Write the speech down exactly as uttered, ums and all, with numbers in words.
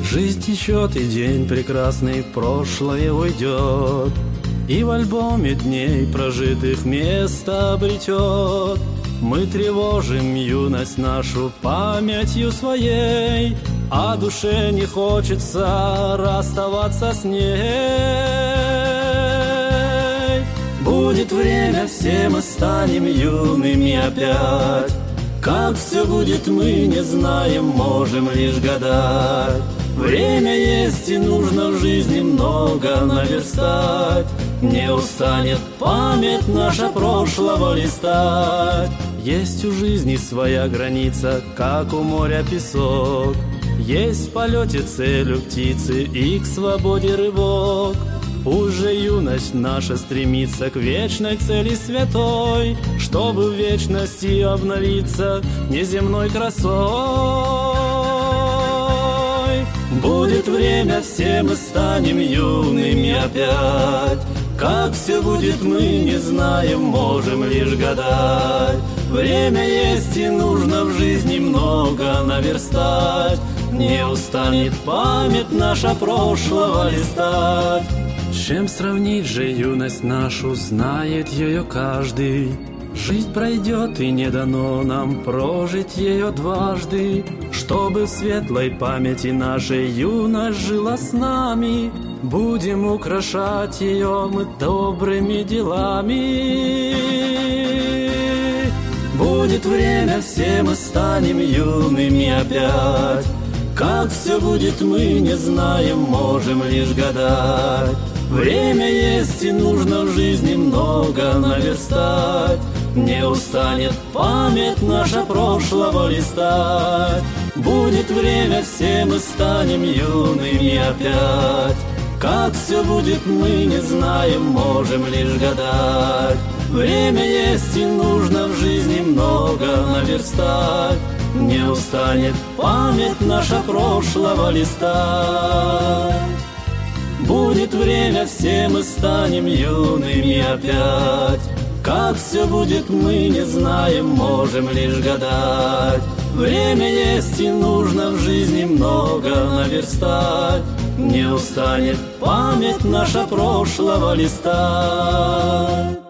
Жизнь течет, и день прекрасный в прошлое уйдет, и в альбоме дней прожитых место обретет. Мы тревожим юность нашу памятью своей, а душе не хочется расставаться с ней. Будет время, все мы станем юными опять. Как все будет, мы не знаем, можем лишь гадать. Время есть, и нужно в жизни много наверстать. Не устанет память наша прошлого листать. Есть у жизни своя граница, как у моря песок. Есть в полете цель у птицы и к свободе рывок. Уже юность наша стремится к вечной цели святой, чтобы в вечности обновиться неземной красой. Будет время, все мы станем юными опять. Как все будет, мы не знаем, можем лишь гадать. Время есть, и нужно в жизни много наверстать. Не устанет память наша прошлого листать. Чем сравнить же юность нашу, знает ее каждый. Жизнь пройдет, и не дано нам прожить ее дважды. Чтобы в светлой памяти нашей юность жила с нами, будем украшать ее мы добрыми делами. Будет время, все мы станем юными опять. Как все будет, мы не знаем, можем лишь гадать. Время есть, и нужно в жизни много наверстать. Не устанет память наша прошлого листать. Будет время, все мы станем юными опять. Как все будет, мы не знаем, можем лишь гадать. Время есть, и нужно в жизни много наверстать. Не устанет память наша прошлого листать. Будет время, все мы станем юными опять. Как все будет, мы не знаем, можем лишь гадать. Время есть, и нужно в жизни много наверстать. Не устанет память наша прошлого листать.